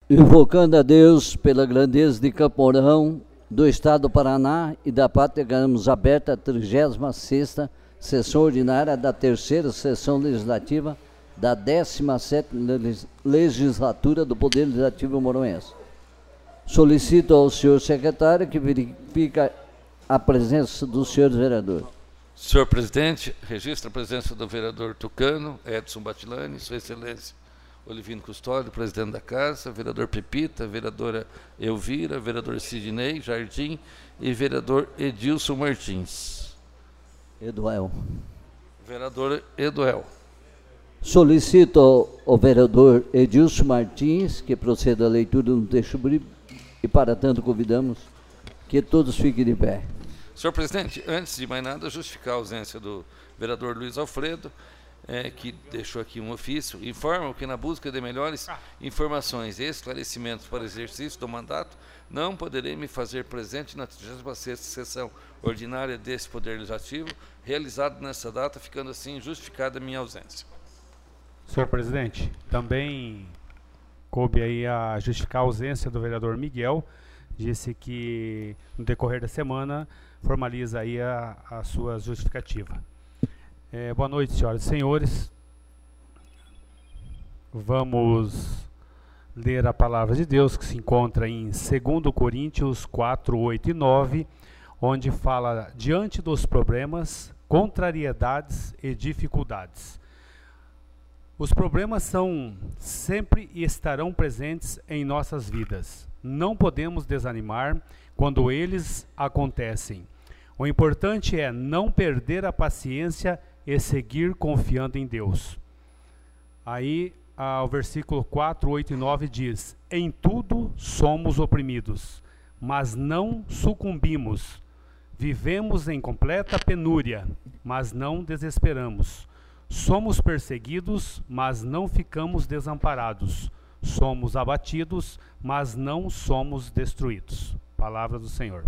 Invocando a Deus pela grandeza de Campo Mourão, do Estado do Paraná e da Pátria, ganhamos aberta a 36ª sessão ordinária da 3ª sessão legislativa da 17ª legislatura do Poder Legislativo Moronense. Solicito ao senhor secretário que verifique a presença dos senhores vereadores. Senhor presidente, registra a presença do vereador Tucano, Edson Batilani, sua excelência Olivino Custódio, presidente da casa, vereador Pepita, vereadora Elvira, vereador Sidney Jardim e vereador Edilson Martins. Eduel. Vereador Eduel. Solicito ao vereador Edilson Martins que proceda à leitura do texto breve e, para tanto, convidamos que todos fiquem de pé. Senhor presidente, antes de mais nada, justificar a ausência do vereador Luiz Alfredo, que deixou aqui um ofício, informa que na busca de melhores informações e esclarecimentos para o exercício do mandato, não poderei me fazer presente na 36ª sessão ordinária desse Poder Legislativo, realizada nessa data, ficando assim justificada a minha ausência. Senhor presidente, também coube aí a justificar a ausência do vereador Miguel, disse que no decorrer da semana formaliza aí a sua justificativa. Boa noite, senhoras e senhores. Vamos ler a palavra de Deus que se encontra em 2 Coríntios 4, 8 e 9, onde fala diante dos problemas, contrariedades e dificuldades. Os problemas são sempre e estarão presentes em nossas vidas. Não podemos desanimar quando eles acontecem. O importante é não perder a paciência e seguir confiando em Deus. Aí, o versículo 4, 8 e 9 diz: em tudo somos oprimidos, mas não sucumbimos. Vivemos em completa penúria, mas não desesperamos. Somos perseguidos, mas não ficamos desamparados. Somos abatidos, mas não somos destruídos. Palavra do Senhor.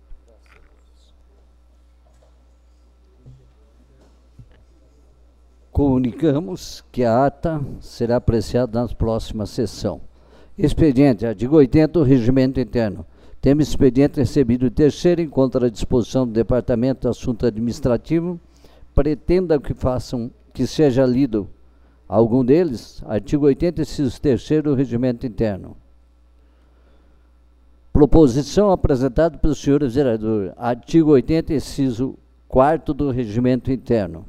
Comunicamos que a ata será apreciada na próxima sessão. Expediente, artigo 80 do Regimento Interno. Temos expediente recebido de terceiro em contra a disposição do Departamento de Assunto Administrativo. Pretenda que seja lido algum deles. Artigo 80, inciso 3º do Regimento Interno. Proposição apresentada pelos senhores vereadores. Artigo 80, inciso 4º do Regimento Interno.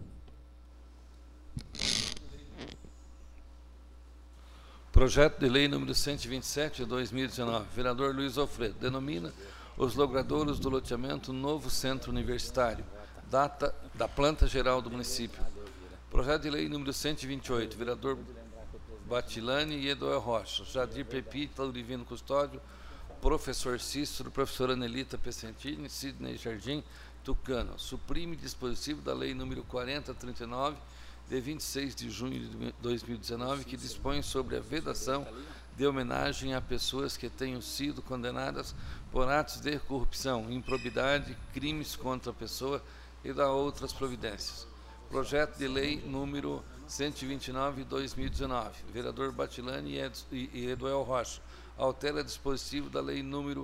Projeto de Lei número 127 de 2019, vereador Luiz Alfredo, denomina os logradouros do loteamento Novo Centro Universitário, data da planta geral do município. Projeto de Lei número 128, vereador Batilani e Eduel Rocha, Jadir Pepita, Olivino Custódio, professor Cícero, professora Anelita Pessentini, Sidney Jardim, Tucano. Suprime dispositivo da Lei número 4039, de 26 de junho de 2019, que dispõe sobre a vedação de homenagem a pessoas que tenham sido condenadas por atos de corrupção, improbidade, crimes contra a pessoa e da outras providências. Projeto de Lei número 129 de 2019, vereador Batilani e Eduel Rocha, altera dispositivo da Lei número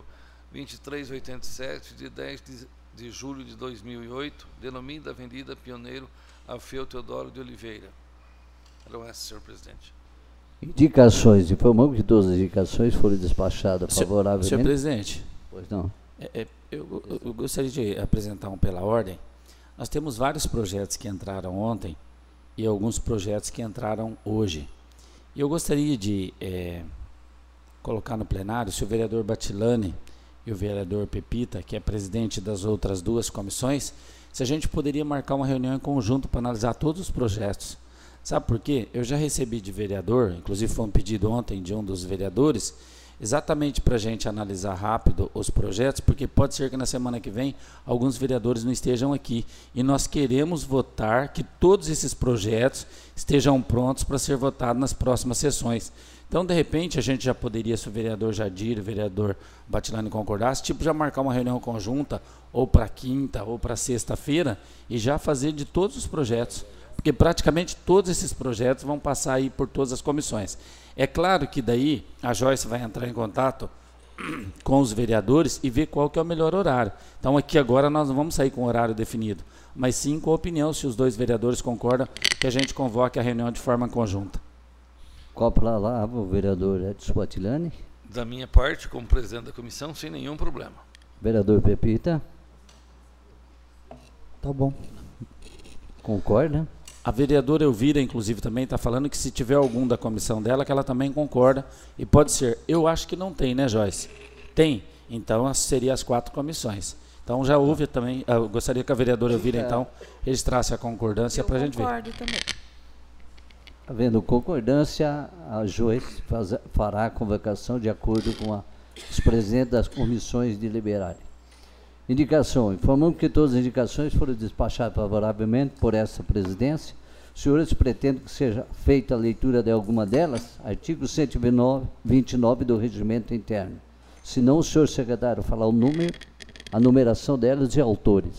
2387, de 10 de julho de 2008, denomina a Avenida Pioneiro Alfeu Teodoro de Oliveira. Eram essas, senhor presidente. Indicações. Informamos que todas as indicações foram despachadas favoravelmente. Senhor presidente. Pois não. Eu gostaria de apresentar pela ordem. Nós temos vários projetos que entraram ontem e alguns projetos que entraram hoje. E eu gostaria de colocar no plenário, se o vereador Batilani e o vereador Pepita, que é presidente das outras duas comissões, se a gente poderia marcar uma reunião em conjunto para analisar todos os projetos. Sabe por quê? Eu já recebi de vereador, inclusive foi um pedido ontem de um dos vereadores, exatamente para a gente analisar rápido os projetos, porque pode ser que na semana que vem alguns vereadores não estejam aqui. E nós queremos votar que todos esses projetos estejam prontos para ser votados nas próximas sessões. Então, de repente, a gente já poderia, se o vereador Jadir, o vereador Batilani concordasse, já marcar uma reunião conjunta, ou para quinta, ou para sexta-feira, e já fazer de todos os projetos. porque praticamente todos esses projetos vão passar aí por todas as comissões. É claro que daí a Joyce vai entrar em contato com os vereadores e ver qual que é o melhor horário. Então aqui agora nós não vamos sair com o horário definido, mas sim com a opinião, se os dois vereadores concordam, que a gente convoque a reunião de forma conjunta. Qual a palavra, o vereador Edson Batilani? Da minha parte, como presidente da comissão, sem nenhum problema. Vereador Pepita? Tá bom. Concorda? A vereadora Elvira, inclusive, também está falando que se tiver algum da comissão dela, que ela também concorda, e pode ser. Eu acho que não tem, né, Joyce? Tem. Então, seria as 4 comissões. Então, já houve também, eu gostaria que a vereadora Elvira, então, registrasse a concordância para a gente ver. Eu concordo também. Havendo concordância, a Joyce fará a convocação de acordo com os presidentes das comissões deliberadas. Indicação. Informamos que todas as indicações foram despachadas favoravelmente por essa presidência. Os senhores pretendem que seja feita a leitura de alguma delas? Artigo 129 do Regimento Interno. Se não, o senhor secretário falar o número, a numeração delas e autores.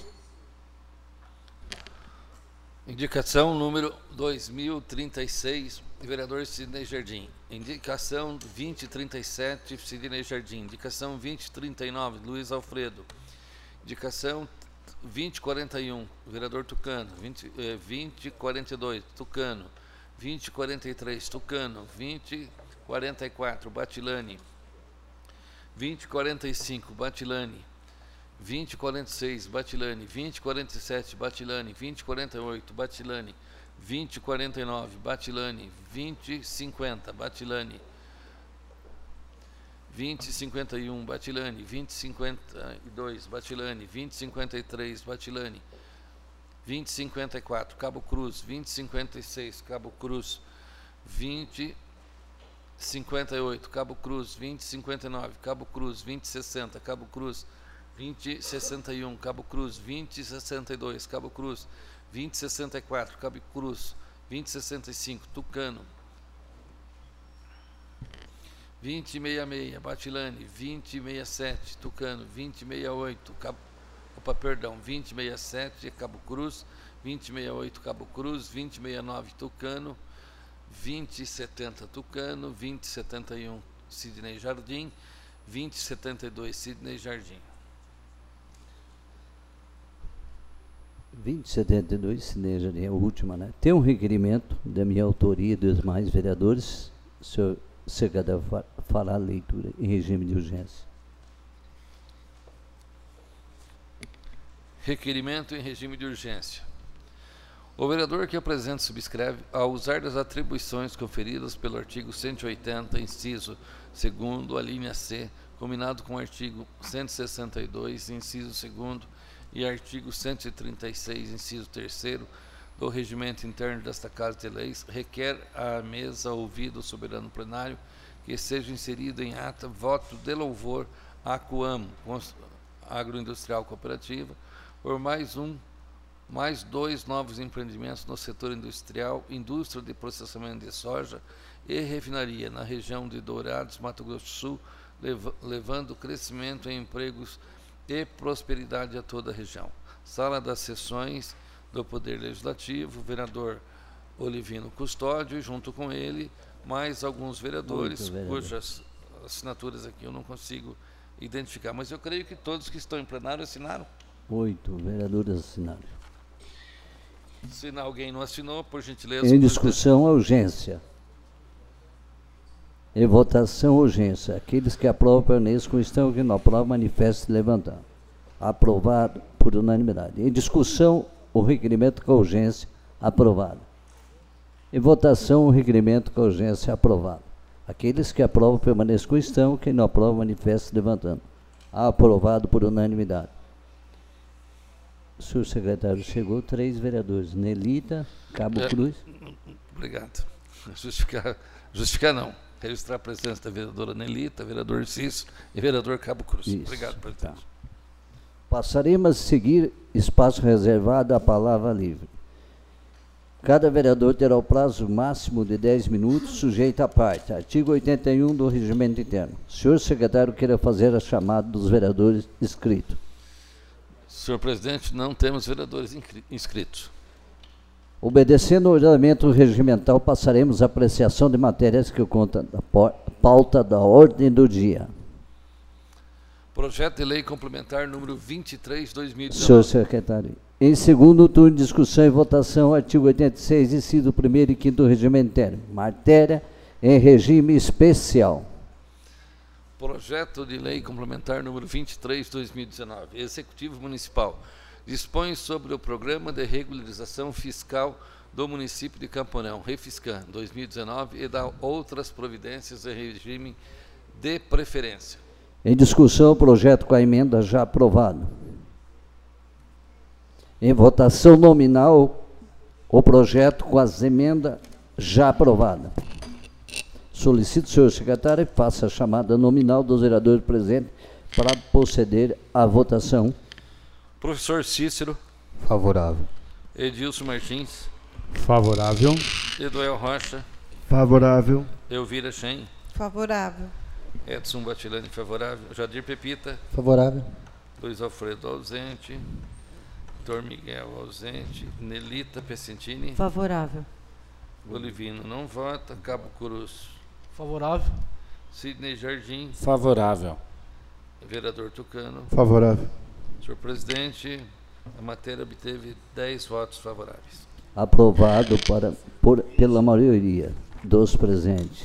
Indicação número 2036, vereador Sidney Jardim. Indicação 2037, Sidney Jardim. Indicação 2039, Luiz Alfredo. Indicação 2041, vereador Tucano. 2042, Tucano. 2043, Tucano. 2044, Batilani. 2045, Batilani. 2046, Batilani. 2047, Batilani. 2048, Batilani. 2049, Batilani. 2050, Batilani. 2051, Batilani. 2052, Batilani. 2053, Batilani. 2054, Cabo Cruz. 2056, Cabo Cruz. 2058, Cabo Cruz. 2059, Cabo Cruz. 2060, Cabo Cruz. 2061, Cabo Cruz. 2062, Cabo Cruz. 2064, Cabo Cruz. 2065, Tucano. 2066, Batilani. 2067, Tucano. 2068, 2067, Cabo Cruz. 2068, Cabo Cruz. 2069, Tucano. 2070, Tucano. 2071, Sidney Jardim. 2072, Sidney Jardim. 2072, Sidney Jardim, é a última, né? Tem um requerimento da minha autoria e dos mais vereadores. O senhor secretário fará a leitura em regime de urgência. Requerimento em regime de urgência. O vereador que apresenta subscreve, ao usar das atribuições conferidas pelo artigo 180, inciso 2º, a linha C, combinado com o artigo 162, inciso 2º, e artigo 136, inciso 3º, do Regimento Interno desta Casa de Leis, requer à mesa ouvido o soberano plenário que seja inserido em ata voto de louvor à Coamo, Agroindustrial Cooperativa, por mais 2 novos empreendimentos no setor industrial, indústria de processamento de soja e refinaria na região de Dourados, Mato Grosso do Sul, levando crescimento em empregos e prosperidade a toda a região. Sala das sessões do Poder Legislativo, vereador Olivino Custódio, junto com ele, mais alguns vereadores, cujas assinaturas aqui eu não consigo identificar, mas eu creio que todos que estão em plenário assinaram. 8 vereadores assinaram. Se alguém não assinou, por gentileza... Em discussão, a urgência. Em votação, urgência. Aqueles que aprovam, permaneçam com estão, que não aprovam, manifestem levantando. Aprovado por unanimidade. Em discussão, o requerimento com urgência, aprovado. Em votação, o requerimento com urgência, aprovado. Aqueles que aprovam, permaneçam com estão, quem não aprova, manifestem levantando. Aprovado por unanimidade. O senhor secretário chegou, 3 vereadores. Nelita, Cabo Cruz. Obrigado. Justificar não. Registrar a presença da vereadora Nelita, vereador Cício e vereador Cabo Cruz. Isso, obrigado, presidente. Tá. Passaremos a seguir espaço reservado à palavra livre. Cada vereador terá o prazo máximo de 10 minutos, sujeito à parte. Artigo 81 do Regimento Interno. O senhor secretário queira fazer a chamada dos vereadores inscritos. Senhor presidente, não temos vereadores inscritos. Obedecendo o ordenamento regimental, passaremos à apreciação de matérias que contam da pauta da ordem do dia. Projeto de lei complementar número 23, 2019. Senhor secretário. Em segundo turno, discussão e votação, artigo 86, inciso 1º e 5º do regimento interno. Matéria em regime especial. Projeto de lei complementar número 23, 2019. Executivo Municipal dispõe sobre o Programa de Regularização Fiscal do município de Camporão, Refiscan, 2019, e dá outras providências em regime de preferência. Em discussão, o projeto com a emenda já aprovado. Em votação nominal, o projeto com as emendas já aprovadas. Solicito, senhor secretário, que faça a chamada nominal dos vereadores presentes para proceder à votação. Professor Cícero. Favorável. Edilson Martins. Favorável. Eduel Rocha. Favorável. Elvira Shen. Favorável. Edson Batilani, favorável. Jadir Pepita. Favorável. Luiz Alfredo, ausente. Dr. Miguel, ausente. Nelita Pessentini. Favorável. Olivino não vota. Cabo Cruz. Favorável. Sidney Jardim. Favorável. Vereador Tucano. Favorável. Senhor presidente, a matéria obteve 10 votos favoráveis. Aprovado pela maioria dos presentes.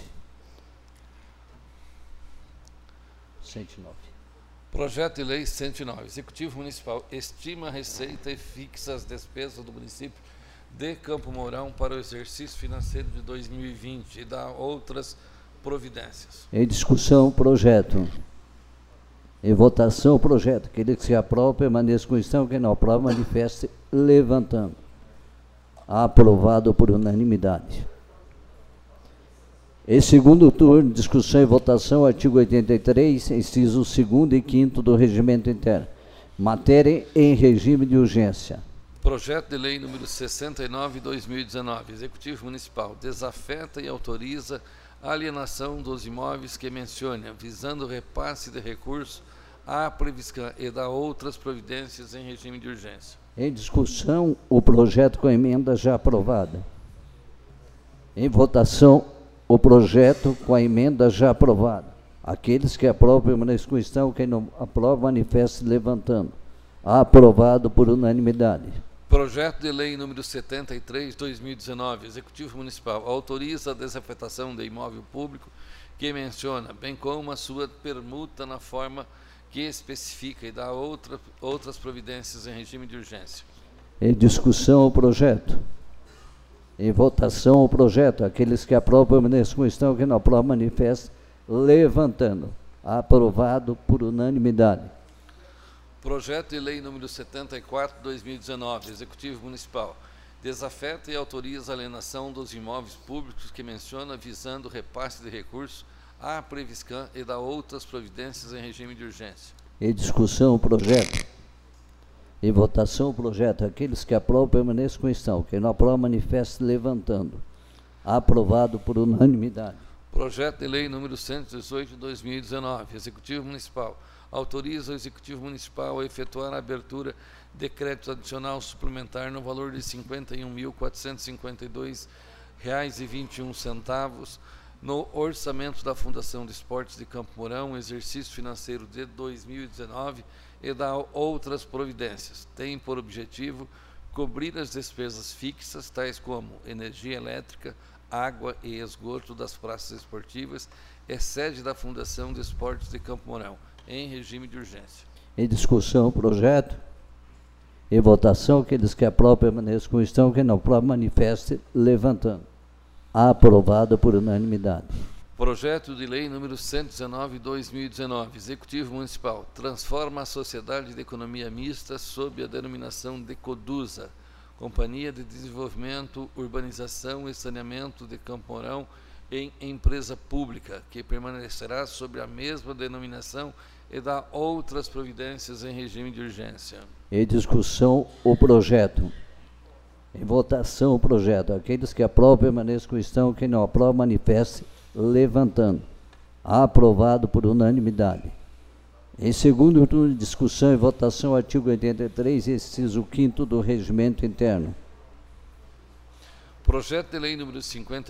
109. Projeto de lei 109. Executivo Municipal estima a receita e fixa as despesas do município de Campo Mourão para o exercício financeiro de 2020 e dá outras providências. Em discussão, o projeto. Em votação, o projeto. Aquele que se aprova, permaneça com questão. Quem não aprova, manifeste levantando. Aprovado por unanimidade. Em segundo turno, discussão e votação, artigo 83, incisos 2º e 5º do regimento interno. Matéria em regime de urgência. Projeto de lei número 69/2019. Executivo Municipal desafeta e autoriza a alienação dos imóveis que menciona, visando repasse de recursos à Previscan e dá outras providências em regime de urgência. Em discussão, o projeto com a emenda já aprovada. Em votação, o projeto com a emenda já aprovada. Aqueles que aprovam, permaneçam com questão. Quem não aprova, manifeste levantando. Aprovado por unanimidade. Projeto de lei número 73/2019. Executivo Municipal autoriza a desafetação de imóvel público que menciona, bem como a sua permuta na forma que especifica e dá outras providências em regime de urgência. Em discussão, o projeto. Em votação, o projeto. Aqueles que aprovam, permaneçam com questão. Quem não aprova, manifeste levantando. Aprovado por unanimidade. Projeto de lei número 74/2019. Executivo Municipal desafeta e autoriza a alienação dos imóveis públicos que menciona, visando repasse de recursos à Previscan e dá outras providências em regime de urgência. Em discussão, o projeto. Em votação, o projeto. Aqueles que aprovam, permaneçam com questão. Quem não aprova, manifeste levantando. Aprovado por unanimidade. Projeto de lei número 118/2019. Executivo Municipal autoriza o Executivo Municipal a efetuar a abertura de crédito adicional suplementar no valor de R$ 51.452,21 no orçamento da Fundação de Esportes de Campo Mourão, exercício financeiro de 2019, e dá outras providências. Tem por objetivo cobrir as despesas fixas, tais como energia elétrica, água e esgoto das praças esportivas, é sede da Fundação de Esportes de Campo Mourão, em regime de urgência. Em discussão, o projeto. Em votação, aqueles que aprovam, permaneçam com questão. Quem não aprova, manifeste levantando. Aprovado por unanimidade. Projeto de lei número 119/2019. Executivo Municipal transforma a Sociedade de Economia Mista sob a denominação de CODUSA, Companhia de Desenvolvimento, Urbanização e Saneamento de Campo Mourão, em empresa pública, que permanecerá sob a mesma denominação e dá outras providências em regime de urgência. Em discussão, o projeto. Em votação, o projeto. Aqueles que aprovam, permaneçam com questão. Quem não aprova, manifeste levantando. Aprovado por unanimidade. Em segundo turno de discussão e votação, artigo 83, inciso 5º do regimento interno. Projeto de lei número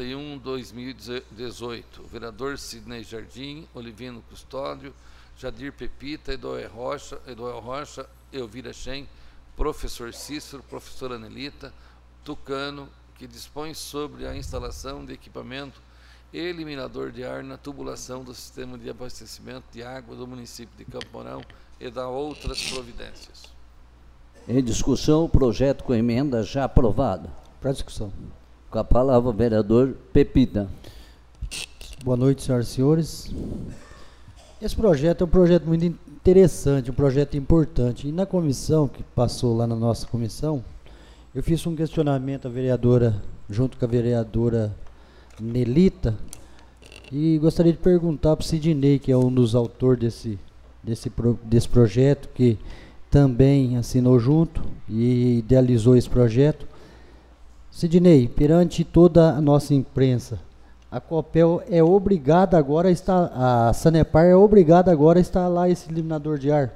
51/2018, vereador Sidney Jardim, Olivino Custódio, Jadir Pepita, Edoel Rocha, Elvira Shen, professor Cícero, professora Anelita, Tucano, que dispõe sobre a instalação de equipamento eliminador de ar na tubulação do sistema de abastecimento de água do município de Campo Mourão e da outras providências. Em discussão, o projeto com emenda já aprovado. Para discussão. Com a palavra o vereador Pepita. Boa noite, senhoras e senhores. Esse projeto é um projeto muito interessante, um projeto importante. E na comissão, que passou lá na nossa comissão, eu fiz um questionamento à vereadora, junto com a vereadora Nelita, e gostaria de perguntar para o Sidney, que é um dos autores desse projeto, que também assinou junto e idealizou esse projeto. Sidney, perante toda a nossa imprensa, a Copel é obrigada agora a estar, a Sanepar é obrigada agora a instalar esse eliminador de ar?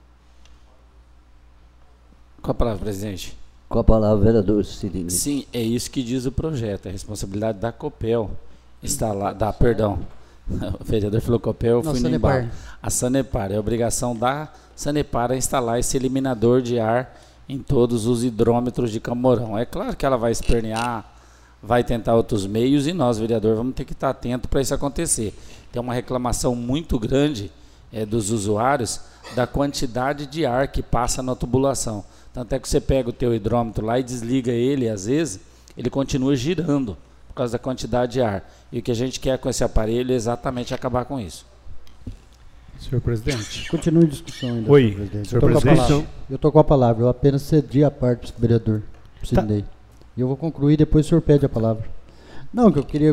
Com a palavra, presidente. Com a palavra, vereador Sidney. Sim, é isso que diz o projeto, é responsabilidade da Copel instalar, o vereador falou Copel, eu fui no embalo. A Sanepar, é obrigação da Sanepar a instalar esse eliminador de ar em todos os hidrômetros de Campo Mourão. É claro que ela vai espernear, vai tentar outros meios e nós, vereador, vamos ter que estar atento para isso acontecer. Tem uma reclamação muito grande dos usuários da quantidade de ar que passa na tubulação. Tanto é que você pega o teu hidrômetro lá e desliga ele, às vezes, ele continua girando por causa da quantidade de ar. E o que a gente quer com esse aparelho é exatamente acabar com isso. Senhor presidente. Continue a discussão ainda, Oi, senhor presidente. senhor presidente. Eu estou com a palavra, eu apenas cedi a parte para o vereador Sidney. E eu vou concluir, depois o senhor pede a palavra. Não, que eu queria...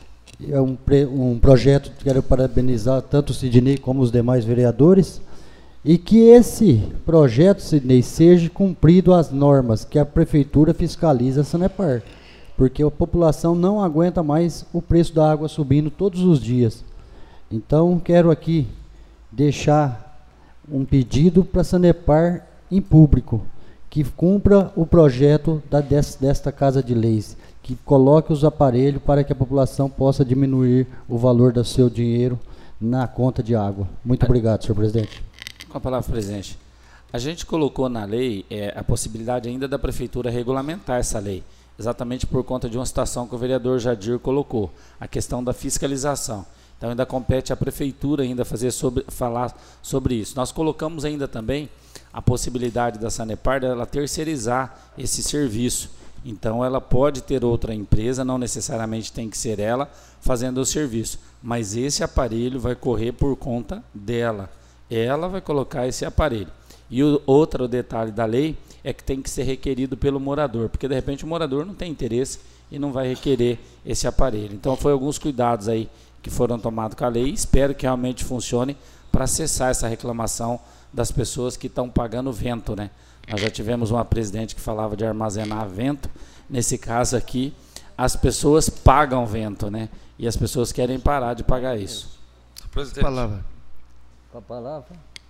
É um projeto que quero parabenizar tanto o Sidney como os demais vereadores, e que esse projeto, Sidney, seja cumprido as normas que a Prefeitura fiscaliza a Sanepar, porque a população não aguenta mais o preço da água subindo todos os dias. Então, quero aqui deixar um pedido para a Sanepar em público, que cumpra o projeto desta Casa de Leis, que coloque os aparelhos para que a população possa diminuir o valor do seu dinheiro na conta de água. Muito obrigado, senhor presidente. Com a palavra, presidente. A gente colocou na lei a possibilidade ainda da Prefeitura regulamentar essa lei, exatamente por conta de uma situação que o vereador Jadir colocou, a questão da fiscalização. Então ainda compete à Prefeitura ainda falar sobre isso. Nós colocamos ainda também a possibilidade da Sanepar dela terceirizar esse serviço. Então ela pode ter outra empresa, não necessariamente tem que ser ela fazendo o serviço, mas esse aparelho vai correr por conta dela. Ela vai colocar esse aparelho. E outro detalhe da lei é que tem que ser requerido pelo morador, porque de repente o morador não tem interesse e não vai requerer esse aparelho. Então foi alguns cuidados aí que foram tomados com a lei, espero que realmente funcione para cessar essa reclamação das pessoas que estão pagando vento, né? Nós já tivemos uma presidente que falava de armazenar vento, nesse caso aqui as pessoas pagam vento, né? E as pessoas querem parar de pagar isso. Presidente. Palavra. Com a palavra.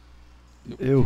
Eu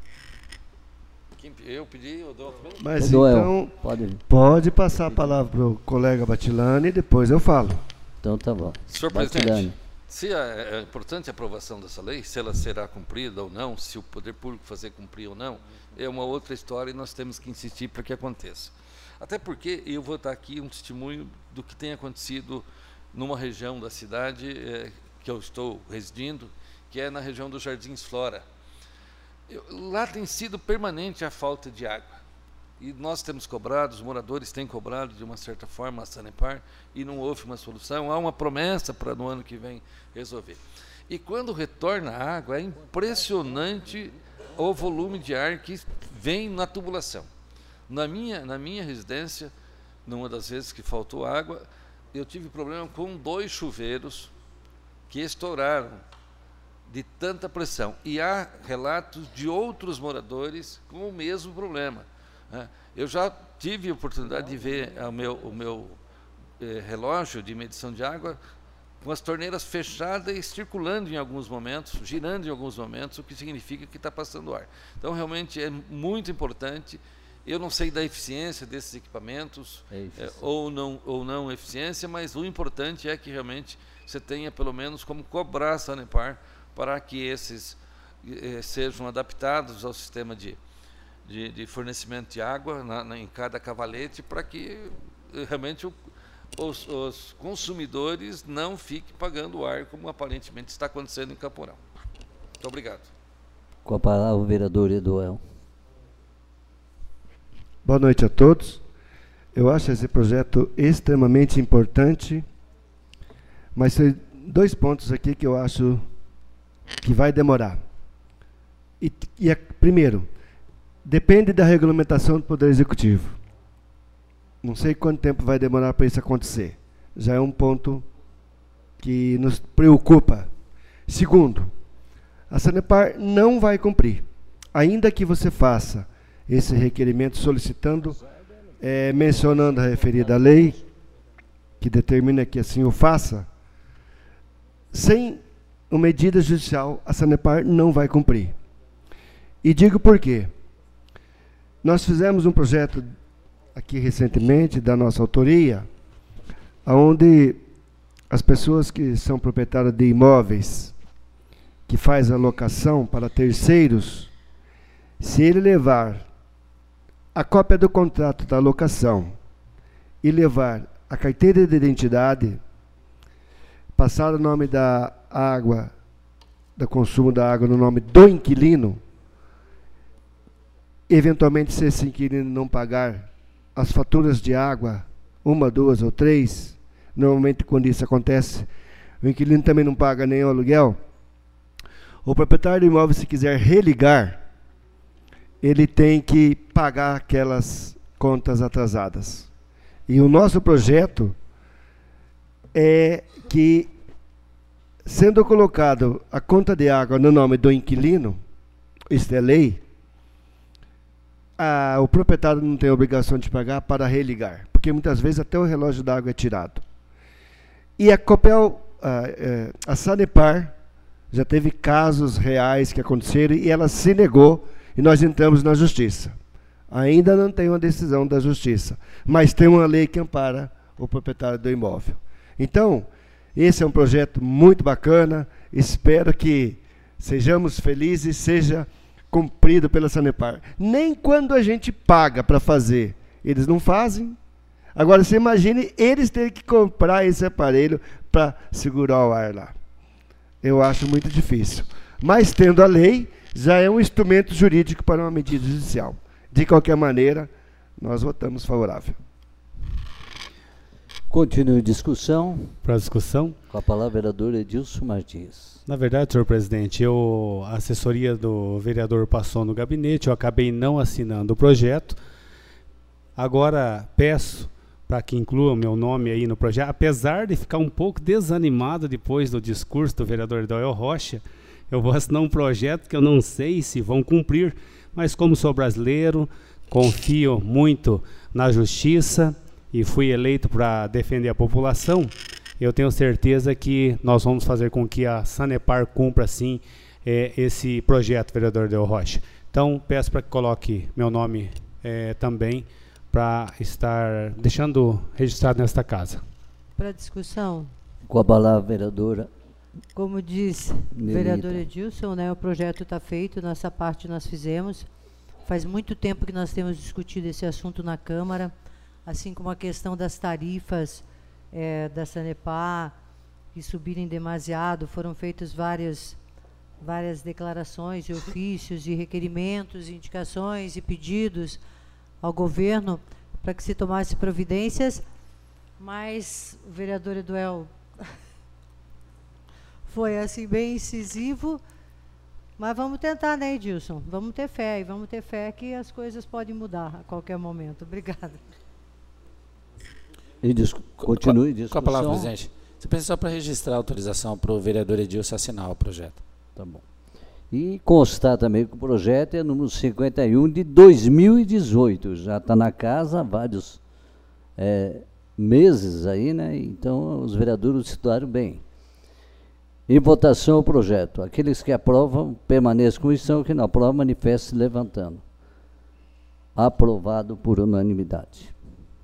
pedi, eu dou também. Mas Edoel, então, pode passar a palavra para o colega Batilani e depois eu falo. Então tá bom. Senhor Batilani. presidente, se é importante a aprovação dessa lei, se ela será cumprida ou não, se o poder público fazer cumprir ou não, é uma outra história e nós temos que insistir para que aconteça. Até porque eu vou dar aqui um testemunho do que tem acontecido numa região da cidade que eu estou residindo, que é na região dos Jardins Flora. Lá tem sido permanente a falta de água. E nós temos cobrado, os moradores têm cobrado de uma certa forma a Sanepar e não houve uma solução. Há uma promessa para no ano que vem resolver. E quando retorna a água, é impressionante o volume de ar que vem na tubulação. Na minha residência, numa das vezes que faltou água, eu tive problema com 2 chuveiros que estouraram de tanta pressão. E há relatos de outros moradores com o mesmo problema. Eu já tive a oportunidade de ver o meu relógio de medição de água com as torneiras fechadas e circulando em alguns momentos, girando em alguns momentos, o que significa que está passando ar. Então, realmente, é muito importante Eu não sei da eficiência desses equipamentos, ou não eficiência, mas o importante é que realmente você tenha pelo menos como cobrar a Sanepar para que esses sejam adaptados ao sistema de fornecimento de água em cada cavalete, para que realmente os consumidores não fiquem pagando o ar, como aparentemente está acontecendo em Camporão. Muito obrigado. Com a palavra o vereador Eduel. Boa noite a todos. Eu acho esse projeto extremamente importante, mas tem 2 pontos aqui que eu acho que vai demorar. Primeiro, depende da regulamentação do Poder Executivo. Não sei quanto tempo vai demorar para isso acontecer. Já é um ponto que nos preocupa. Segundo, a Sanepar não vai cumprir. Ainda que você faça esse requerimento solicitando, mencionando a referida lei, que determina que assim o faça, sem uma medida judicial, a Sanepar não vai cumprir. E digo por quê. Nós fizemos um projeto aqui recentemente, da nossa autoria, onde as pessoas que são proprietárias de imóveis, que faz a locação para terceiros, se ele levar a cópia do contrato da locação e levar a carteira de identidade, passar o nome da água, do consumo da água no nome do inquilino, eventualmente se esse inquilino não pagar as faturas de água, 1, 2 ou 3, normalmente quando isso acontece, o inquilino também não paga nem o aluguel, o proprietário do imóvel, se quiser religar, ele tem que pagar aquelas contas atrasadas. E o nosso projeto é que, sendo colocado a conta de água no nome do inquilino, isto é lei, o proprietário não tem obrigação de pagar para religar, porque muitas vezes até o relógio d'água é tirado. E a Copel, a Sanepar, já teve casos reais que aconteceram e ela se negou e nós entramos na justiça. Ainda não tem uma decisão da justiça, mas tem uma lei que ampara o proprietário do imóvel. Então, esse é um projeto muito bacana, espero que sejamos felizes, seja cumprido pela Sanepar. Nem quando a gente paga para fazer, eles não fazem. Agora, você imagine eles terem que comprar esse aparelho para segurar o ar lá. Eu acho muito difícil. Mas, tendo a lei, já é um instrumento jurídico para uma medida judicial. De qualquer maneira, nós votamos favorável. Continue a discussão. Para a discussão. Com a palavra, vereador Edilson Martins. Na verdade, senhor presidente, a assessoria do vereador passou no gabinete, eu acabei não assinando o projeto. Agora, peço para que inclua o meu nome aí no projeto, apesar de ficar um pouco desanimado depois do discurso do vereador Doel Rocha, eu vou assinar um projeto que eu não sei se vão cumprir, mas como sou brasileiro, confio muito na justiça e fui eleito para defender a população, eu tenho certeza que nós vamos fazer com que a Sanepar cumpra, sim, esse projeto, vereador Doel Rocha. Então, peço para que coloque meu nome também, para estar deixando registrado nesta casa. Para discussão. Com a palavra, vereadora. Como diz o vereador Edilson, né, o projeto está feito, nossa parte nós fizemos. Faz muito tempo que nós temos discutido esse assunto na Câmara, assim como a questão das tarifas da Sanepar, que subirem demasiado, foram feitas várias declarações e ofícios e requerimentos, indicações e pedidos ao governo para que se tomasse providências, mas o vereador Eduel foi assim bem incisivo, mas vamos tentar, né, Edilson? Vamos ter fé, e vamos ter fé que as coisas podem mudar a qualquer momento. Obrigada. Continue discussão. Com a palavra, presidente. Você precisa só para registrar a autorização para o vereador Edilson assinar o projeto. Tá bom. E constar também que o projeto é número 51 de 2018, já está na casa há vários meses aí, né? Então os vereadores situaram bem. Em votação o projeto. Aqueles que aprovam, permaneçam como estão, que não aprovam, manifestem-se levantando. Aprovado por unanimidade.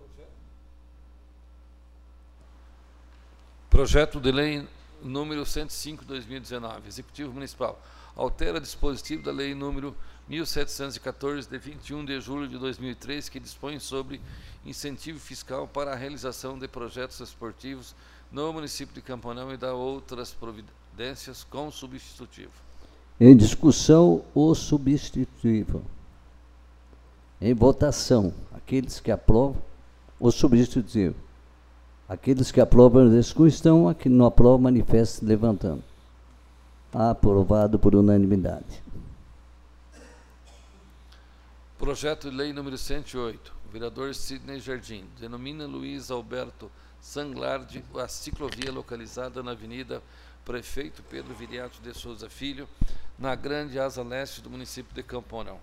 Projeto de lei número 105/2019, Executivo Municipal, altera dispositivo da lei número 1714, de 21 de julho de 2003, que dispõe sobre incentivo fiscal para a realização de projetos esportivos no município de Camponão e da outras providências com substitutivo. Em discussão, o substitutivo. Em votação, aqueles que aprovam o substitutivo. Aqueles que aprovam a discussão, aqueles que não aprovam, manifestem levantando. Aprovado por unanimidade. Projeto de lei número 108, vereador Sidney Jardim, denomina Luiz Alberto Sanglardi a ciclovia localizada na Avenida Prefeito Pedro Viriato de Souza Filho, na grande asa leste do município de Camponão.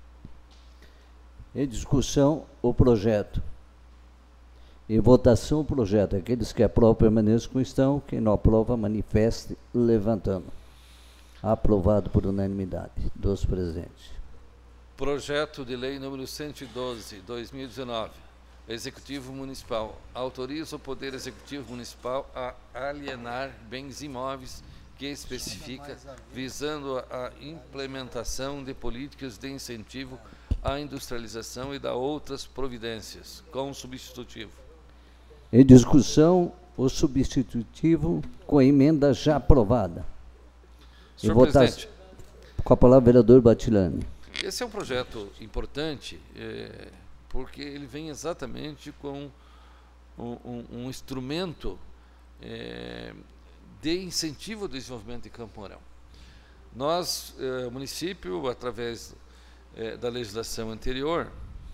Em discussão, o projeto. Em votação, o projeto. Aqueles que aprovam, permaneçam como estão. Quem não aprova, manifeste levantando. Aprovado por unanimidade dos presentes. Projeto de lei número 112/2019, Executivo Municipal, autoriza o Poder Executivo Municipal a alienar bens imóveis que especifica, visando a implementação de políticas de incentivo à industrialização e da outras providências, com substitutivo. Em discussão, o substitutivo com a emenda já aprovada. Senhor presidente, com a palavra, vereador Batilani. Esse é um projeto importante, porque ele vem exatamente com um instrumento de incentivo ao desenvolvimento de Camporão. Nós, o município, através da legislação anterior,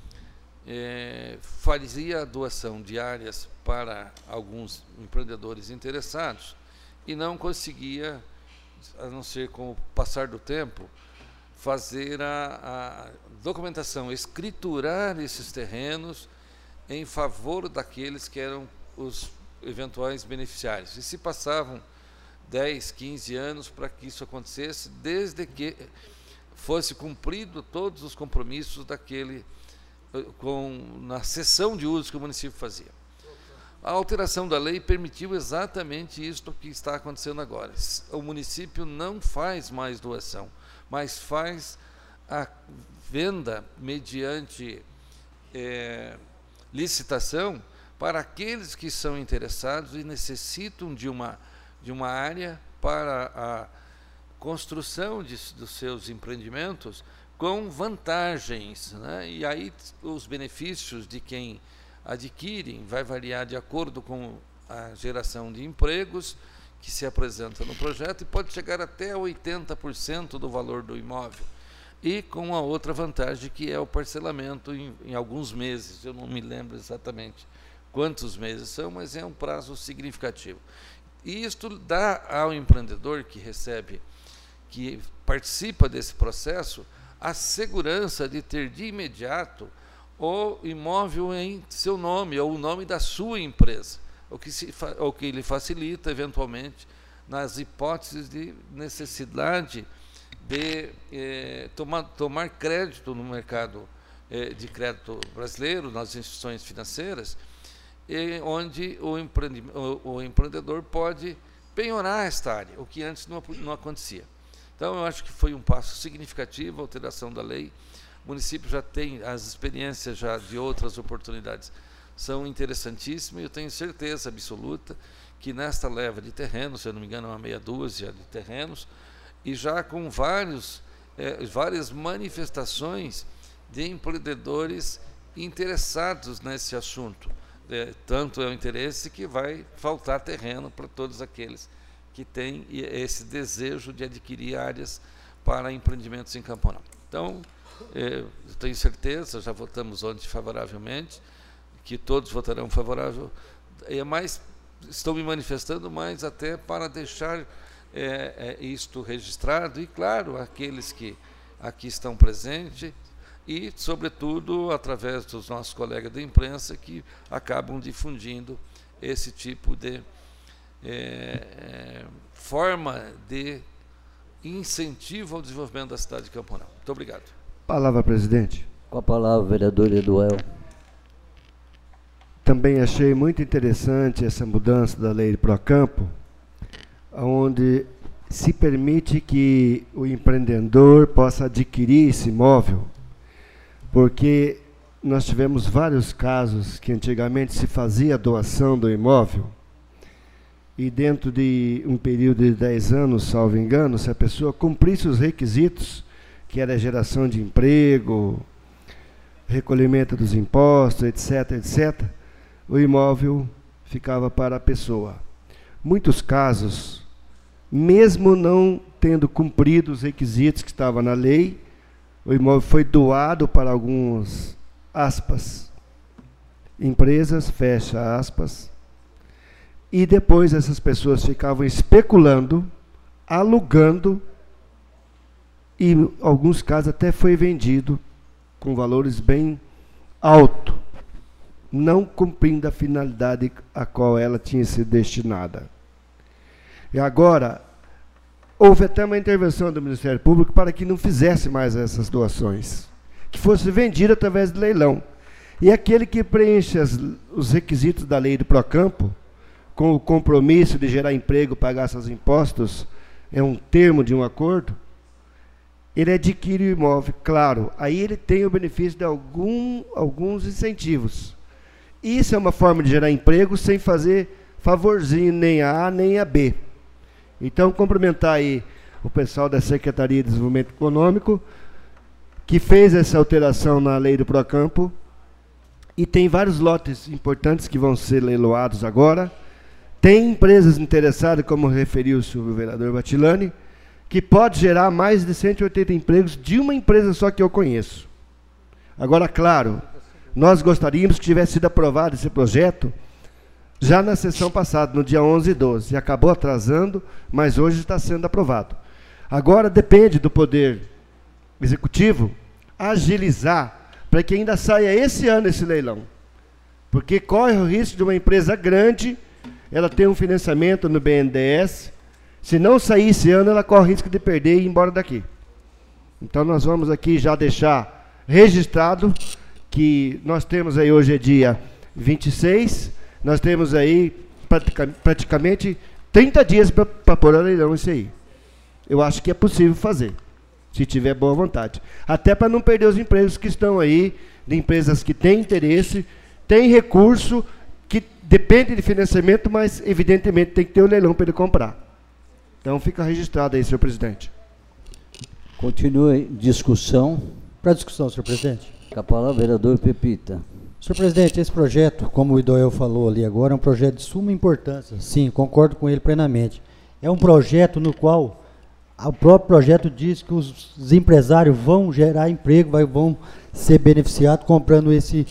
fazia a doação de áreas para alguns empreendedores interessados e não conseguia, a não ser com o passar do tempo, fazer a documentação, escriturar esses terrenos em favor daqueles que eram os eventuais beneficiários. E se passavam 10, 15 anos para que isso acontecesse, desde que fosse cumprido todos os compromissos daquele, na cessão de uso que o município fazia. A alteração da lei permitiu exatamente isso que está acontecendo agora. O município não faz mais doação, mas faz a venda mediante licitação para aqueles que são interessados e necessitam de uma área para a construção dos seus empreendimentos com vantagens, né? E aí os benefícios de quem adquire vai variar de acordo com a geração de empregos que se apresenta no projeto e pode chegar até 80% do valor do imóvel. E com a outra vantagem, que é o parcelamento em alguns meses. Eu não me lembro exatamente quantos meses são, mas é um prazo significativo. E isto dá ao empreendedor que participa desse processo, a segurança de ter de imediato o imóvel em seu nome, ou o nome da sua empresa, o que lhe facilita, eventualmente, nas hipóteses de necessidade de tomar crédito no mercado de crédito brasileiro, nas instituições financeiras, onde o empreendedor pode penhorar esta área, o que antes não acontecia. Então, eu acho que foi um passo significativo a alteração da lei. O município já tem as experiências já de outras oportunidades, são interessantíssimas, e eu tenho certeza absoluta que nesta leva de terrenos, se eu não me engano, uma meia dúzia de terrenos, e já com várias manifestações de empreendedores interessados nesse assunto. Tanto é o interesse que vai faltar terreno para todos aqueles que têm esse desejo de adquirir áreas para empreendimentos em Camponão. Então, eu tenho certeza, já votamos ontem favoravelmente, que todos votarão favorável, mas estou me manifestando mais até para deixar isto registrado, e claro, aqueles que aqui estão presentes, e sobretudo através dos nossos colegas da imprensa que acabam difundindo esse tipo de forma de incentivo ao desenvolvimento da cidade de Camponão. Muito obrigado. Palavra, presidente. Com a palavra, vereador Eduel. Também achei muito interessante essa mudança da lei de Procampo, onde se permite que o empreendedor possa adquirir esse imóvel, porque nós tivemos vários casos que antigamente se fazia a doação do imóvel, e dentro de um período de 10 anos, salvo engano, se a pessoa cumprisse os requisitos, que era geração de emprego, recolhimento dos impostos, etc., etc., o imóvel ficava para a pessoa. Muitos casos, mesmo não tendo cumprido os requisitos que estavam na lei, o imóvel foi doado para algumas, aspas, empresas, fecha aspas, e depois essas pessoas ficavam especulando, alugando, e em alguns casos até foi vendido com valores bem altos, não cumprindo a finalidade a qual ela tinha sido destinada. E agora, houve até uma intervenção do Ministério Público para que não fizesse mais essas doações, que fosse vendido através de leilão. E aquele que preenche os requisitos da lei do Procampo, com o compromisso de gerar emprego, pagar seus impostos, é um termo de um acordo, ele adquire o imóvel, claro, aí ele tem o benefício de alguns incentivos. Isso é uma forma de gerar emprego sem fazer favorzinho nem a A nem a B. Então, cumprimentar aí o pessoal da Secretaria de Desenvolvimento Econômico, que fez essa alteração na lei do Procampo, e tem vários lotes importantes que vão ser leiloados agora. Tem empresas interessadas, como referiu o senhor vereador Batilani, que pode gerar mais de 180 empregos de uma empresa só que eu conheço. Agora, claro, nós gostaríamos que tivesse sido aprovado esse projeto já na sessão passada, no dia 11 e 12. E acabou atrasando, mas hoje está sendo aprovado. Agora depende do Poder Executivo agilizar para que ainda saia esse ano esse leilão. Porque corre o risco de uma empresa grande, ela ter um financiamento no BNDES, se não sair esse ano, ela corre o risco de perder e ir embora daqui. Então nós vamos aqui já deixar registrado que nós temos aí, hoje é dia 26, nós temos aí praticamente 30 dias para pôr a leilão isso aí. Eu acho que é possível fazer, se tiver boa vontade. Até para não perder os empregos que estão aí, de empresas que têm interesse, têm recurso, que depende de financiamento, mas evidentemente tem que ter o leilão para ele comprar. Então fica registrado aí, senhor presidente. Continue discussão. Para discussão, senhor presidente. Com a palavra, vereador Pepita. Senhor presidente, esse projeto, como o Idoel falou ali agora, é um projeto de suma importância. Sim, concordo com ele plenamente. É um projeto no qual o próprio projeto diz que os empresários vão gerar emprego, vão ser beneficiados comprando esse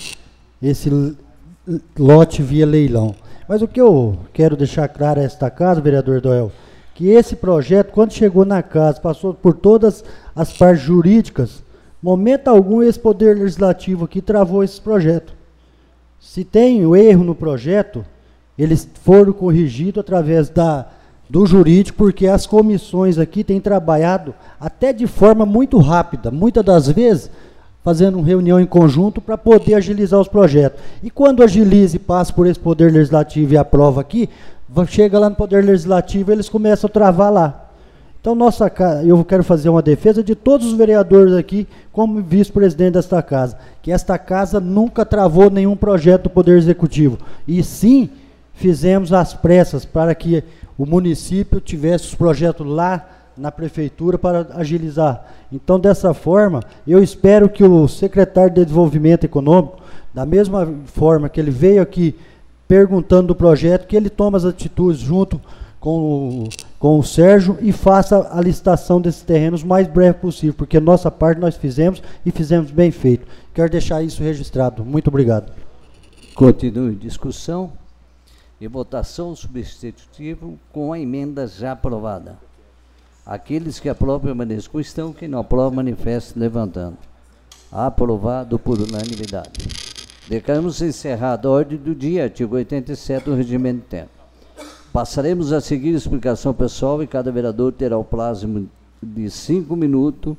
lote via leilão. Mas o que eu quero deixar claro a esta casa, vereador Idoel, que esse projeto, quando chegou na casa, passou por todas as partes jurídicas, momento algum esse Poder Legislativo aqui travou esse projeto. Se tem um erro no projeto, eles foram corrigidos através do jurídico, porque as comissões aqui têm trabalhado até de forma muito rápida, muitas das vezes fazendo uma reunião em conjunto para poder agilizar os projetos. E quando agiliza e passa por esse Poder Legislativo e aprova aqui, chega lá no Poder Legislativo e eles começam a travar lá. Então, eu quero fazer uma defesa de todos os vereadores aqui, como vice-presidente desta casa, que esta casa nunca travou nenhum projeto do Poder Executivo. E sim, fizemos às pressas para que o município tivesse os projetos lá na prefeitura para agilizar. Então, dessa forma, eu espero que o secretário de Desenvolvimento Econômico, da mesma forma que ele veio aqui perguntando do projeto, que ele tome as atitudes junto com o Sérgio e faça a licitação desses terrenos o mais breve possível, porque nossa parte nós fizemos e fizemos bem feito. Quero deixar isso registrado. Muito obrigado. Continue discussão e votação substitutivo com a emenda já aprovada. Aqueles que aprovam permaneçam com estão, quem não aprova manifeste levantando. Aprovado por unanimidade. Declaramos encerrada a ordem do dia, artigo 87 do Regimento Interno. Passaremos a seguir a explicação pessoal e cada vereador terá o prazo de 5 minutos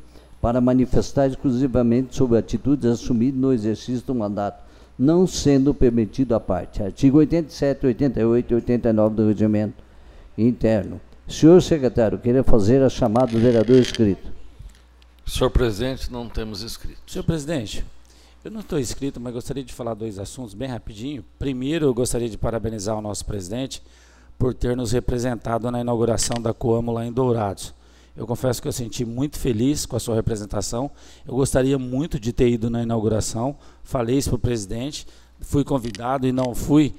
para manifestar exclusivamente sobre atitudes assumidas no exercício do mandato, não sendo permitido à parte. Artigo 87, 88 e 89 do Regimento Interno. Senhor secretário, queria fazer a chamada do vereador inscrito. Senhor presidente, não temos inscrito. Senhor presidente, eu não estou inscrito, mas gostaria de falar 2 assuntos bem rapidinho. Primeiro, eu gostaria de parabenizar o nosso presidente por ter nos representado na inauguração da Coamo lá em Dourados. Eu confesso que eu senti muito feliz com a sua representação. Eu gostaria muito de ter ido na inauguração. Falei isso para o presidente, fui convidado e não fui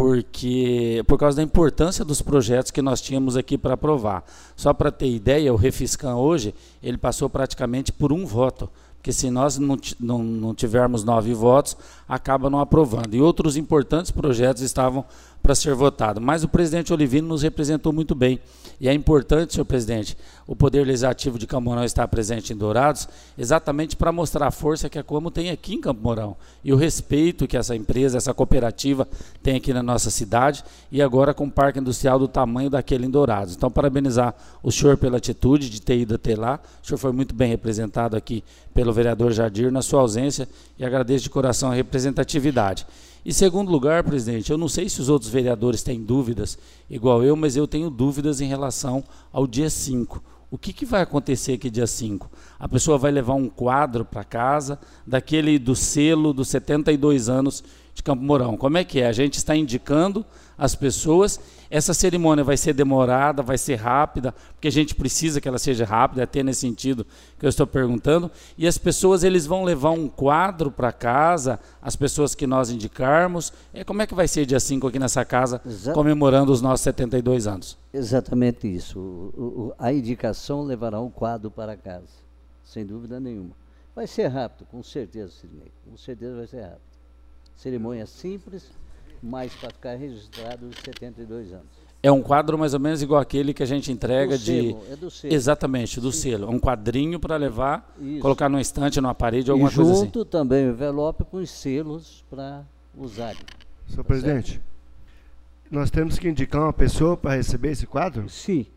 por causa da importância dos projetos que nós tínhamos aqui para aprovar. Só para ter ideia, o Refiscam hoje, ele passou praticamente por 1 voto. Porque se nós não tivermos 9 votos, acaba não aprovando. E outros importantes projetos estavam para ser votados. Mas o presidente Olivino nos representou muito bem. E é importante, senhor presidente, o Poder Legislativo de Campo Mourão estar presente em Dourados, exatamente para mostrar a força que a Coamo tem aqui em Campo Mourão. E o respeito que essa empresa, essa cooperativa tem aqui na nossa cidade, e agora com um parque industrial do tamanho daquele em Dourados. Então, parabenizar o senhor pela atitude de ter ido até lá. O senhor foi muito bem representado aqui pelo vereador Jardir na sua ausência, e agradeço de coração a representatividade. Em segundo lugar, presidente, eu não sei se os outros vereadores têm dúvidas, igual eu, mas eu tenho dúvidas em relação ao dia 5. O que vai acontecer aqui dia 5? A pessoa vai levar um quadro para casa, daquele do selo dos 72 anos de Campo Mourão. Como é que é? A gente está indicando as pessoas. Essa cerimônia vai ser demorada, vai ser rápida, porque a gente precisa que ela seja rápida, até nesse sentido que eu estou perguntando. E as pessoas, eles vão levar um quadro para casa, as pessoas que nós indicarmos. Como é que vai ser dia 5 aqui nessa casa, comemorando os nossos 72 anos? Exatamente isso. A indicação levará um quadro para casa, sem dúvida nenhuma. Vai ser rápido, com certeza, Sidney. Com certeza vai ser rápido. Cerimônia simples, mas para ficar registrado os 72 anos. É um quadro mais ou menos igual aquele que a gente entrega do selo. Exatamente, do selo. É um quadrinho para levar, isso, colocar numa estante, numa parede, alguma coisa assim. E junto também o envelope com os selos para usarem. Senhor presidente, nós temos que indicar uma pessoa para receber esse quadro? Sim.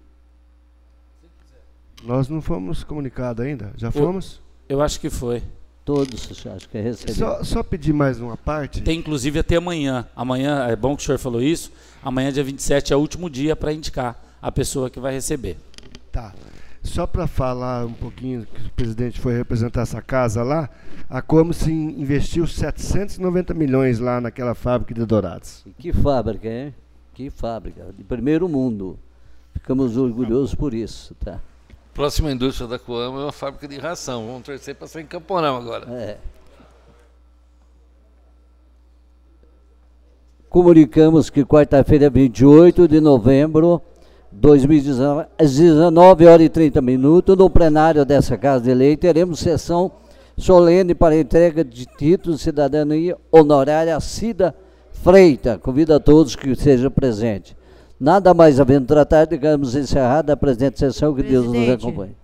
Nós não fomos comunicados ainda. Já fomos? Eu acho que foi. Todos, acho que é recebido. Só pedir mais uma parte. Tem inclusive até amanhã. Amanhã, é bom que o senhor falou isso, amanhã dia 27 é o último dia para indicar a pessoa que vai receber. Tá. Só para falar um pouquinho, que o presidente foi representar essa casa lá, a Coamo se investiu 790 milhões lá naquela fábrica de Dourados. E que fábrica, hein? Que fábrica, de primeiro mundo. Ficamos orgulhosos por isso, tá? Próxima indústria da Coamo é uma fábrica de ração. Vamos torcer para ser em Campo Mourão agora. Comunicamos que quarta-feira, 28 de novembro de 2019, às 19h30, no plenário dessa Casa de Lei, teremos sessão solene para entrega de título de cidadania honorária a Cida Freita. Convido a todos que estejam presentes. Nada mais havendo tratar, digamos encerrada a presente sessão, que Deus nos acompanhe.